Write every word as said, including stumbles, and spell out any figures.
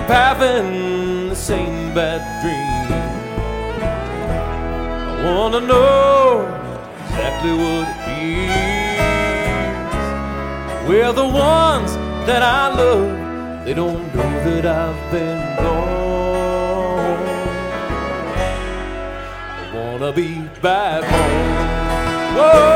having the same bad dream. I wanna know exactly what it feels. Where the ones that I love, they don't know that I've been gone. I wanna be back home. Whoa.